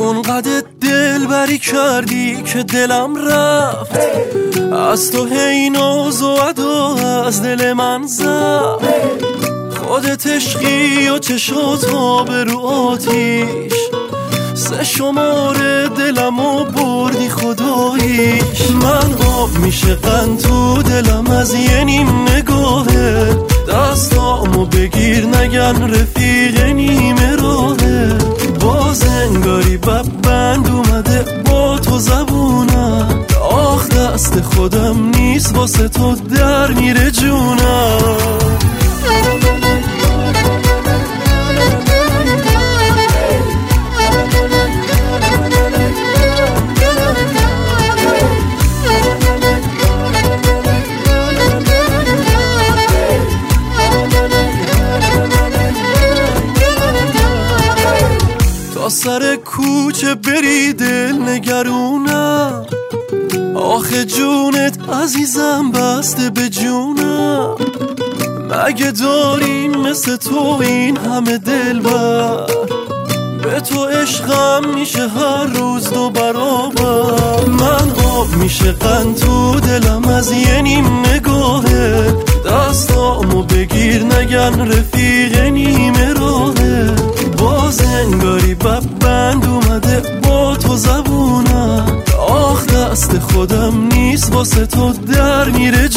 اونقدر دل بری کردی که دلم رفت از تو، هی ناز و ادا از دل من زد. خودت عشقی و چشاتو به رو آتیش، 3 شماره دلمو بردی خداییش. من آب میشه قند تو دلم از یه نیم نگاهه، دستامو بگیر نگن رفیق نیمه راهه. باز انگاری بند اومده با تو زبونم، آخ دست خودم نیست واسه تو در میره جونم. تا سر کوچه بری دل نگرونم، آخه جونت عزیزم بسته به جونم. مگه داریم مثل تو این همه دلبر؟ به تو عشقم میشه هر روز 2 برابر. من آب میشه قند تو دلم از یه نیم نگاهه، دستامو بگیر نگن رفیق نیمه راهه. باز انگاری بند اومده با تو زبونم، آخ دست خودم نیست واسه تو در میره